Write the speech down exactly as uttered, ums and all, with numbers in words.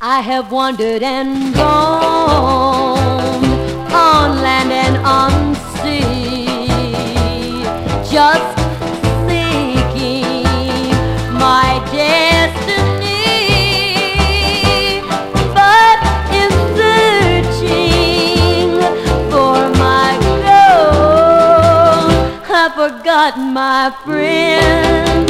I have wandered and roamed on land and on sea, just seeking my destiny. But in searching for my goal, I've forgotten my friend.